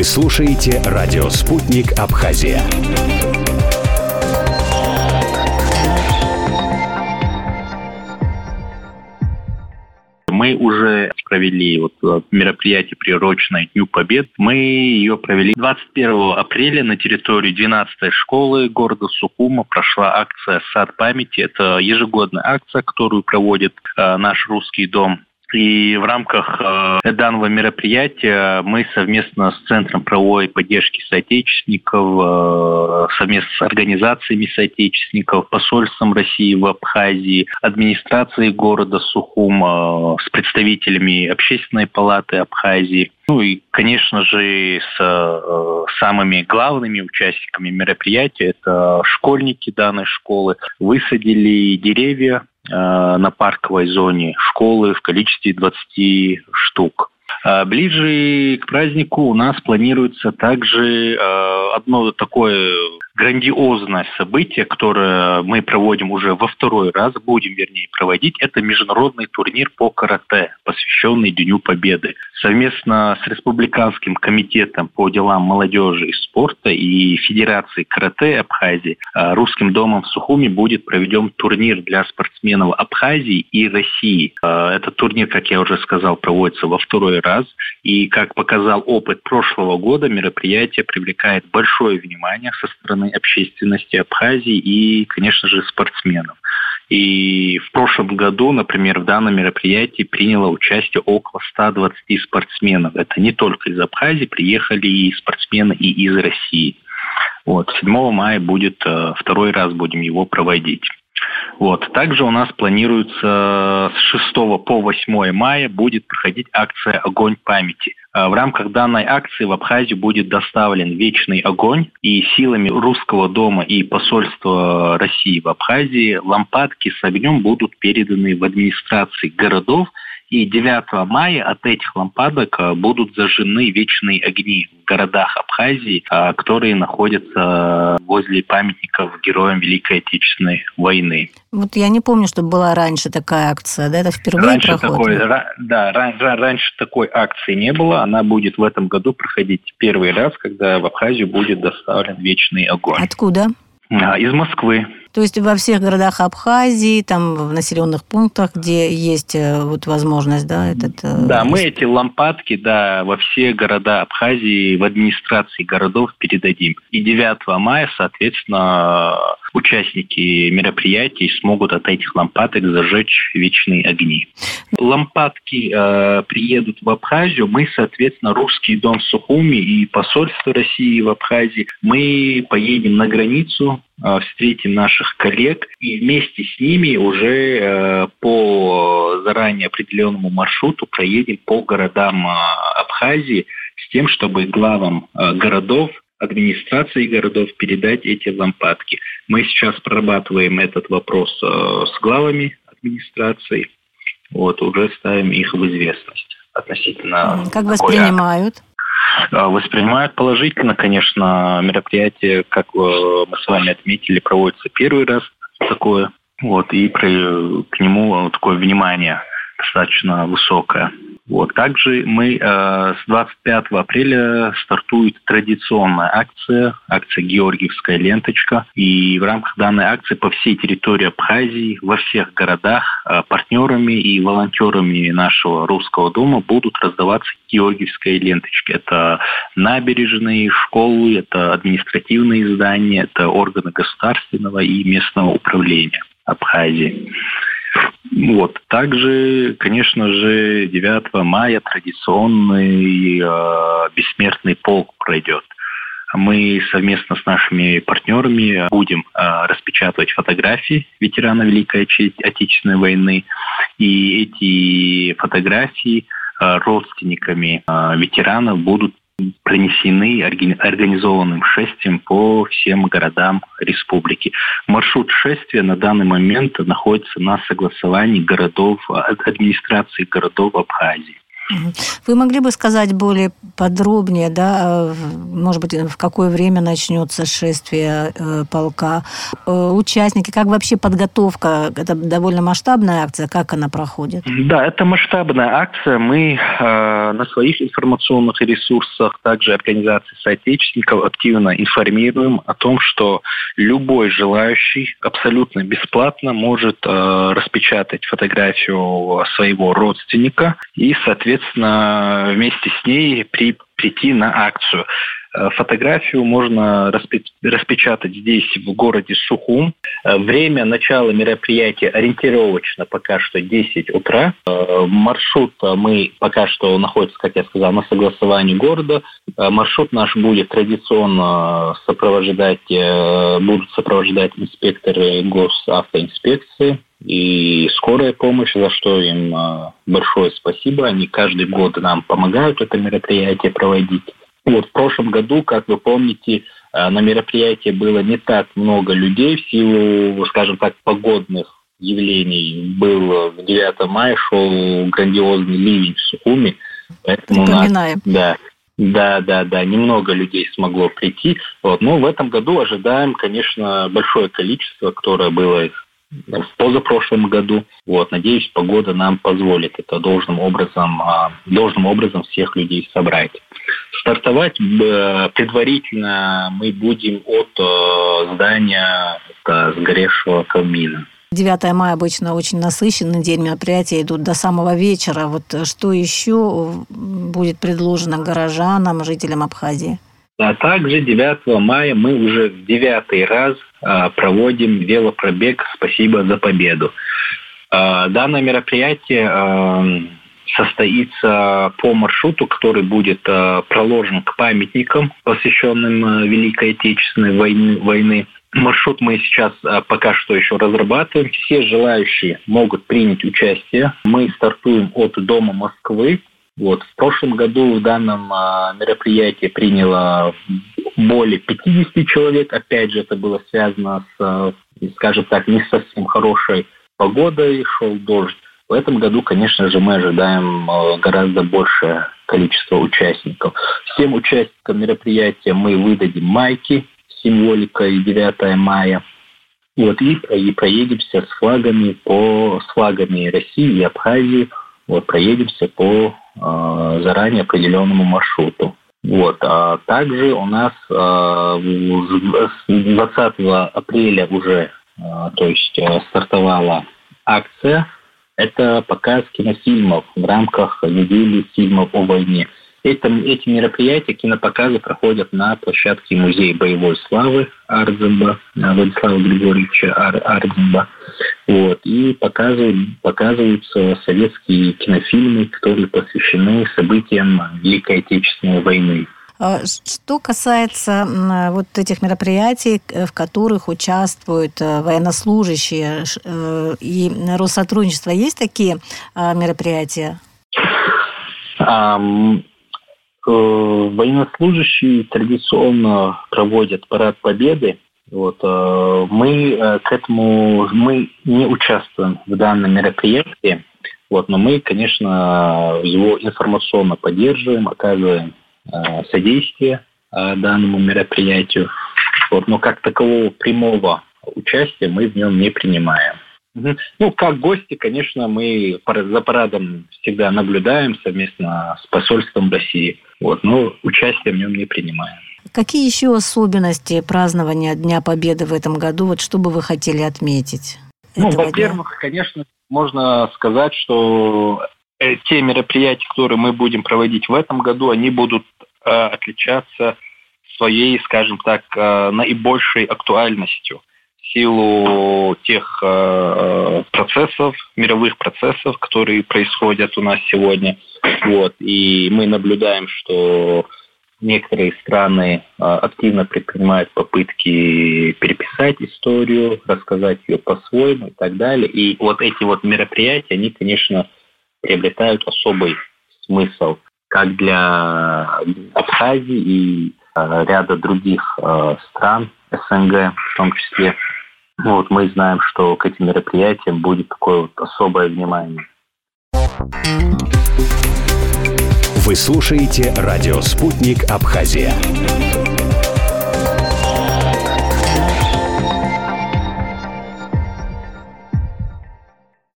Вы слушаете радио «Спутник Абхазия». Мы уже провели мероприятие, приуроченное Дню Победы. Мы ее провели 21 апреля на территории 12-й школы города Сухума. Прошла акция «Сад памяти». Это ежегодная акция, которую проводит наш русский дом. И в рамках данного мероприятия мы совместно с Центром правовой поддержки соотечественников, совместно с организациями соотечественников, посольством России в Абхазии, администрацией города Сухум, с представителями Общественной палаты Абхазии, и, конечно же, с самыми главными участниками мероприятия, это школьники данной школы, высадили деревья на парковой зоне школы в количестве 20 штук. Ближе к празднику у нас планируется также одно такое грандиозное событие, которое мы проводим уже во второй раз, будем проводить. Это международный турнир по карате, посвященный Дню Победы. Совместно с Республиканским комитетом по делам молодежи и спорта и Федерацией карате Абхазии Русским домом в Сухуме будет проведен турнир для спортсменов Абхазии и России. Этот турнир, как я уже сказал, проводится во второй раз. И, как показал опыт прошлого года, мероприятие привлекает большое внимание со стороны общественности Абхазии и, конечно же, спортсменов. И в прошлом году, например, в данном мероприятии приняло участие около 120 спортсменов. Это не только из Абхазии, приехали и спортсмены и из России. 7 мая будет второй раз будем его проводить. Также у нас планируется с 6 по 8 мая будет проходить акция «Огонь памяти». В рамках данной акции в Абхазию будет доставлен вечный огонь, и силами Русского дома и посольства России в Абхазии лампадки с огнем будут переданы в администрации городов, и 9 мая от этих лампадок будут зажжены вечные огни в городах Абхазии, которые находятся возле памятников героям Великой Отечественной войны. Я не помню, что была раньше такая акция, да? Это впервые проходит? Раньше такой акции не было. Она будет в этом году проходить первый раз, когда в Абхазию будет доставлен вечный огонь. Откуда? Из Москвы. То есть во всех городах Абхазии, там в населенных пунктах, где есть возможность, да, Да, мы эти лампадки, во все города Абхазии, в администрации городов передадим. И 9 мая, соответственно, участники мероприятий смогут от этих лампадок зажечь вечные огни. Лампадки приедут в Абхазию. Мы, соответственно, Русский дом в Сухуме и посольство России в Абхазии, мы поедем на границу, встретим наших коллег и вместе с ними уже по заранее определенному маршруту проедем по городам Абхазии с тем, чтобы главам городов, администрации городов передать эти лампадки. Мы сейчас прорабатываем этот вопрос с главами администрации, уже ставим их в известность относительно. Как воспринимают? Воспринимают положительно, конечно. Мероприятие, как мы с вами отметили, проводится первый раз такое. И к нему такое внимание достаточно высокое. Также мы с 25 апреля стартует традиционная акция «Георгиевская ленточка». И в рамках данной акции по всей территории Абхазии, во всех городах, партнерами и волонтерами нашего Русского дома будут раздаваться георгиевские ленточки. Это набережные, школы, это административные здания, это органы государственного и местного управления Абхазии. Также, конечно же, 9 мая традиционный бессмертный полк пройдет. Мы совместно с нашими партнерами будем распечатывать фотографии ветерана Великой Отечественной войны. И эти фотографии родственниками ветеранов будут принесены организованным шествием по всем городам республики. Маршрут шествия на данный момент находится на согласовании администрации городов Абхазии. Вы могли бы сказать более подробнее, да, может быть, в какое время начнется шествие полка, участники, как вообще подготовка, это довольно масштабная акция, как она проходит? Да, это масштабная акция. Мы на своих информационных ресурсах, также организации соотечественников, активно информируем о том, что любой желающий абсолютно бесплатно может распечатать фотографию своего родственника и, соответственно, вместе с ней прийти на акцию. Фотографию можно распечатать здесь, в городе Сухум. Время начала мероприятия ориентировочно пока что 10 утра. Маршрут мы пока что находится, как я сказал, на согласовании города. Маршрут наш будет традиционно будут сопровождать инспекторы госавтоинспекции и скорая помощь, за что им большое спасибо. Они каждый год нам помогают это мероприятие проводить. В прошлом году, как вы помните, на мероприятии было не так много людей в силу, скажем так, погодных явлений. Был в 9 мая, шел грандиозный ливень в Сухуми. Поэтому Припоминаем. Да, немного людей смогло прийти. Но в этом году ожидаем, конечно, большое количество, которое было в позапрошлом году. Надеюсь, погода нам позволит это должным образом всех людей собрать. Стартовать предварительно мы будем от здания сгоревшего камина. 9 мая обычно очень насыщенный день, мероприятия идут до самого вечера. Что еще будет предложено горожанам, жителям Абхазии? А также 9 мая мы уже в 9-й раз проводим велопробег «Спасибо за победу». Данное мероприятие состоится по маршруту, который будет проложен к памятникам, посвященным Великой Отечественной войны. Маршрут мы сейчас пока что еще разрабатываем. Все желающие могут принять участие. Мы стартуем от Дома Москвы. В прошлом году в данном мероприятии приняло более 50 человек. Опять же, это было связано с, скажем так, не совсем хорошей погодой, шел дождь. В этом году, конечно же, мы ожидаем гораздо большее количество участников. Всем участникам мероприятия мы выдадим майки с символикой 9 мая. И проедемся с флагами России и Абхазии. Проедемся по заранее определенному маршруту. А также у нас с 20 апреля уже, стартовала акция. Это показ кинофильмов в рамках недели фильмов о войне. Эти мероприятия, кинопоказы проходят на площадке Музея боевой славы Ардземба, Владислава Григорьевича Ардземба. И показываются советские кинофильмы, которые посвящены событиям Великой Отечественной войны. Что касается этих мероприятий, в которых участвуют военнослужащие и Россотрудничество, есть такие мероприятия? Военнослужащие традиционно проводят парад Победы. Мы не участвуем в данном мероприятии, но мы, конечно, его информационно поддерживаем, оказываем содействие данному мероприятию. Но как такового прямого участия мы в нем не принимаем. Как гости, конечно, мы за парадом всегда наблюдаем совместно с посольством России, но участия в нем не принимаем. Какие еще особенности празднования Дня Победы в этом году? Что бы вы хотели отметить? Во-первых, конечно, можно сказать, что те мероприятия, которые мы будем проводить в этом году, они будут отличаться своей, скажем так, наибольшей актуальностью в силу тех мировых процессов, которые происходят у нас сегодня. И мы наблюдаем, что некоторые страны активно предпринимают попытки переписать историю, рассказать ее по-своему и так далее. И эти мероприятия, они, конечно, приобретают особый смысл как для Абхазии и ряда других стран СНГ в том числе. Мы знаем, что к этим мероприятиям будет такое особое внимание. Вы слушаете радио «Спутник Абхазия».